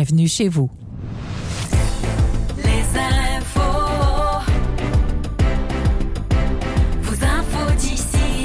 bienvenue chez vous. Les infos. Vos infos d'ici.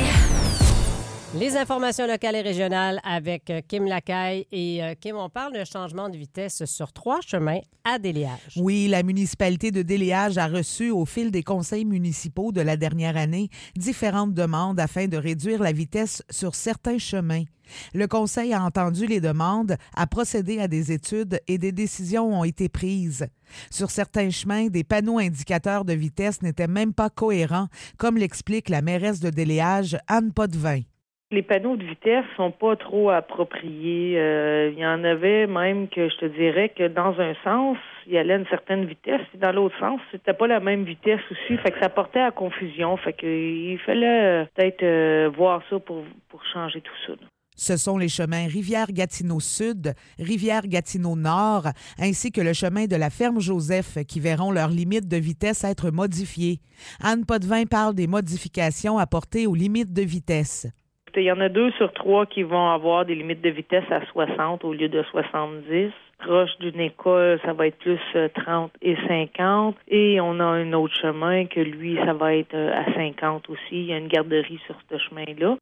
Les informations locales et régionales avec Kim Lacaille. Et Kim, on parle de changement de vitesse sur 3 chemins à Déléage. Oui, la municipalité de Déléage a reçu au fil des conseils municipaux de la dernière année différentes demandes afin de réduire la vitesse sur certains chemins. Le conseil a entendu les demandes, a procédé à des études et des décisions ont été prises. Sur certains chemins, des panneaux indicateurs de vitesse n'étaient même pas cohérents, comme l'explique la mairesse de Déléage, Anne Potvin. Les panneaux de vitesse sont pas trop appropriés. Il y en avait même que je te dirais que dans un sens, il y allait à une certaine vitesse, et dans l'autre sens, c'était pas la même vitesse aussi. Fait que ça portait à confusion. Fait que il fallait peut-être voir ça pour changer tout ça. Ce sont les chemins Rivière-Gatineau-Sud, Rivière-Gatineau-Nord, ainsi que le chemin de la ferme Joseph qui verront leurs limites de vitesse être modifiées. Anne Potvin parle des modifications apportées aux limites de vitesse. Il y en a 2 sur 3 qui vont avoir des limites de vitesse à 60 au lieu de 70. Proche d'une école, ça va être plus 30 et 50. Et on a un autre chemin que lui, ça va être à 50 aussi. Il y a une garderie sur ce chemin-là.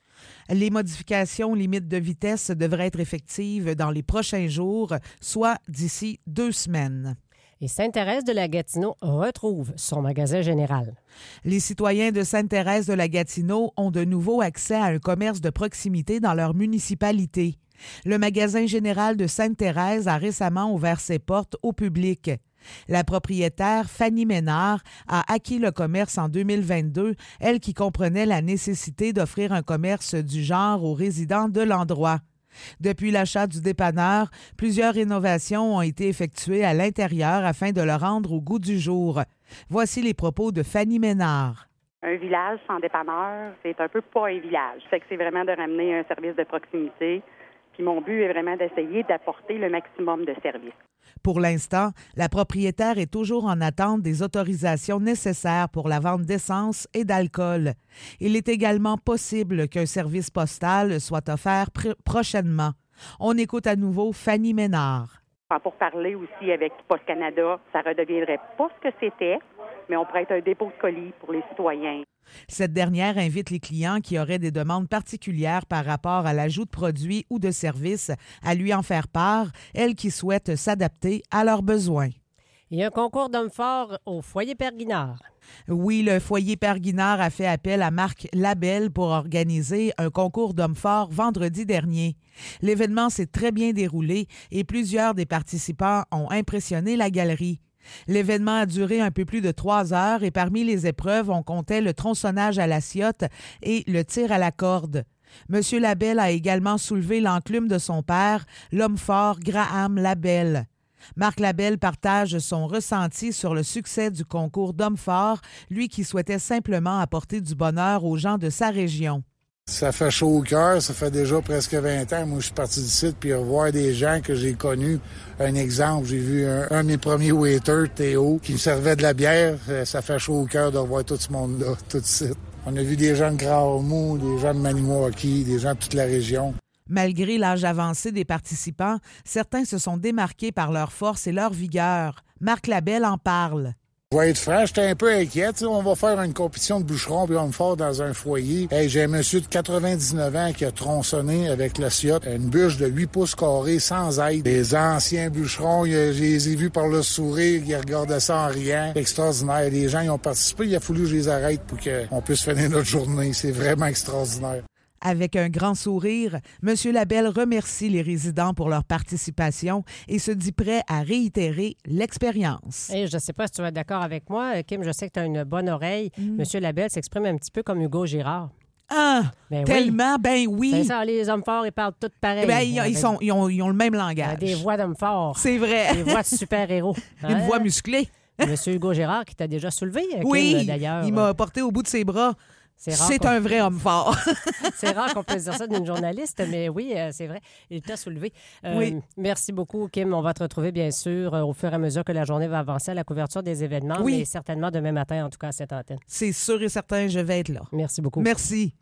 Les modifications aux limites de vitesse devraient être effectives dans les prochains jours, soit d'ici 2 semaines. Et Sainte-Thérèse de la Gatineau retrouve son magasin général. Les citoyens de Sainte-Thérèse de la Gatineau ont de nouveau accès à un commerce de proximité dans leur municipalité. Le magasin général de Sainte-Thérèse a récemment ouvert ses portes au public. La propriétaire, Fanny Ménard, a acquis le commerce en 2022, elle qui comprenait la nécessité d'offrir un commerce du genre aux résidents de l'endroit. Depuis l'achat du dépanneur, plusieurs rénovations ont été effectuées à l'intérieur afin de le rendre au goût du jour. Voici les propos de Fanny Ménard. Un village sans dépanneur, c'est un peu pas un village. Fait que c'est vraiment de ramener un service de proximité. Puis mon but est vraiment d'essayer d'apporter le maximum de services. Pour l'instant, la propriétaire est toujours en attente des autorisations nécessaires pour la vente d'essence et d'alcool. Il est également possible qu'un service postal soit offert prochainement. On écoute à nouveau Fanny Ménard. Pour parler aussi avec Poste Canada, ça ne redeviendrait pas ce que c'était, mais on pourrait être un dépôt de colis pour les citoyens. Cette dernière invite les clients qui auraient des demandes particulières par rapport à l'ajout de produits ou de services à lui en faire part, elle qui souhaite s'adapter à leurs besoins. Il y a un concours d'hommes forts au foyer Père Guinard. Oui, le foyer Père Guinard a fait appel à Marc Labelle pour organiser un concours d'hommes forts vendredi dernier. L'événement s'est très bien déroulé et plusieurs des participants ont impressionné la galerie. L'événement a duré un peu plus de 3 heures et parmi les épreuves, on comptait le tronçonnage à la ciotte et le tir à la corde. M. Labelle a également soulevé l'enclume de son père, l'homme fort Graham Labelle. Marc Labelle partage son ressenti sur le succès du concours d'hommes forts, lui qui souhaitait simplement apporter du bonheur aux gens de sa région. Ça fait chaud au cœur, ça fait déjà presque 20 ans. Moi, je suis parti d'ici, puis revoir des gens que j'ai connus. Un exemple, j'ai vu un de mes premiers waiters, Théo, qui me servait de la bière. Ça fait chaud au cœur de revoir tout ce monde-là, tout de suite. On a vu des gens de Grand-Ormeau, des gens de Maniwaki, des gens de toute la région. Malgré l'âge avancé des participants, certains se sont démarqués par leur force et leur vigueur. Marc Labelle en parle. Je vais être franc, j'étais un peu inquiet. On va faire une compétition de bûcherons puis hommes forts dans un foyer. Hey, j'ai un monsieur de 99 ans qui a tronçonné avec la ciotte une bûche de 8 pouces carrés sans aide. Les anciens bûcherons, je les ai vus par le sourire, ils regardaient ça en riant. Extraordinaire. Les gens ils ont participé, il a fallu que je les arrête pour qu'on puisse finir notre journée. C'est vraiment extraordinaire. Avec un grand sourire, M. Labelle remercie les résidents pour leur participation et se dit prêt à réitérer l'expérience. Et je ne sais pas si tu vas être d'accord avec moi, Kim, je sais que tu as une bonne oreille. M. Labelle s'exprime un petit peu comme Hugo Girard. Ah, ben tellement, oui. Ben oui. C'est ça, les hommes forts, ils parlent tous pareil. Ben, ils ont le même langage. Des voix d'hommes forts. C'est vrai. Des voix de super-héros. Une voix musclée. Monsieur Hugo Girard qui t'a déjà soulevé, oui, Kim, d'ailleurs. Il m'a porté au bout de ses bras. C'est un vrai homme fort. C'est rare qu'on puisse dire ça d'une journaliste, mais oui, c'est vrai. Il t'a soulevé. Oui. Merci beaucoup, Kim. On va te retrouver, bien sûr, au fur et à mesure que la journée va avancer à la couverture des événements, mais certainement demain matin, en tout cas, à cette antenne. C'est sûr et certain, je vais être là. Merci beaucoup. Merci.